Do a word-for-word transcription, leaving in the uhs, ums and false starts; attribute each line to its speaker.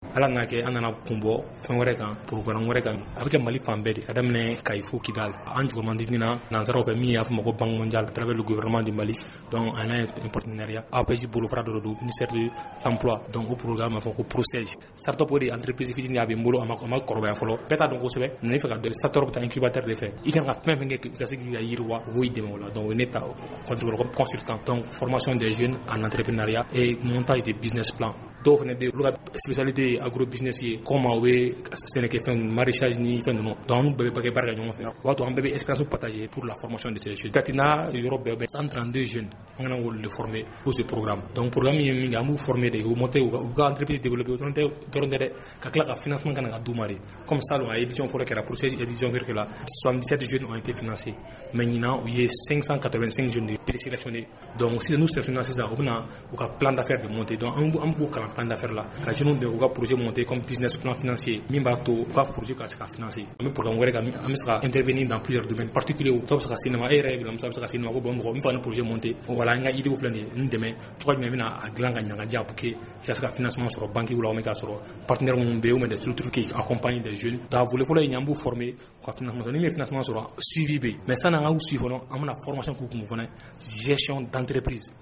Speaker 1: ala n'a kɛ an nana kun bɔ fɛn wɛrɛ kan programme wɛrɛ kan a bɛ kɛ Mali fan bɛɛ de ka daminɛ Kayi fo Kidal an jugement di na nansaraw fɛ min y'a fɔ ma ko Banque mondiale à travers le gouvernement du Mali donc on a un partenariat A P S bolo fara dɔ do ministère de l'emploi donc o programme a fɔ ko Prosège startup de entreprise fitini a bɛ n bolo a ma kɔrɔbaya fɔlɔ bɛɛ t'a dɔn kosɛbɛ n'i fɛ ka dɔ startup bɛ taa incubateur de fɛ i kan ka fɛn fɛn kɛ i ka se k'i ka yiriwa o b'o dɛmɛ o la donc ne ta contribuer comme consultant donc formation des jeunes en entrepreneuriat et montage de business plan dɔw fana bɛ olu ka spécialité agro business ye comment u bɛ sɛnɛkɛfɛn maraîchage ni fɛn ninnu donc an bɛɛ bɛ kɛ baara kɛ ɲɔgɔn fɛ o b'a to an bɛɛ bɛ expérience partager pour la formation de ces jeunes Katina yɔrɔ bɛɛ bɛ cent trente-deux jeunes an kana olu de former pour ce programme donc programme ye min kɛ an b'u former de u monter u ka entreprise développer dɔrɔn tɛ dɔrɔn tɛ dɛ ka tila ka financement kana ka d'u ma de comme ça a édition fɔlɔ kɛra Prosège édition fɔlɔ kɛra soixante-dix-sept jeunes ont été financés mais ɲinan u ye cinq cent quatre-vingt-cinq jeunes de présélectionnés donc sisan n'u sélectionnés sisan u bɛna u ka plan d'affaires de monter donc an b'u kalan plan d'affaires la ka jeunes bɛ u ka projet monter comme business plan financier min b'a to u ka projet ka se ka financer an bɛ programme wɛrɛ kan an bɛ se ka intervenir dans plusieurs domaines particuliers dɔw bɛ se ka se ne ma e yɛrɛ bɛ muso bɛ se ka se ne ma ko bon mɔgɔ min fana ni projet monter wala an ka idée filɛ nin ye n dɛmɛ cogoya jumɛn bɛna a dilan ka ɲa ka diya pour que i ka se ka financement sɔrɔ banque wala o ka sɔrɔ partenaire minnu bɛ yen ou bien des structures qui accompagnent des jeunes donc volet fɔlɔ ye an b'u former ka financement ni min ye financement sɔrɔ suivi bɛ yen mais san'an ka u suivi fɔlɔ an bɛna formation k'u kun fana gestion d'entreprise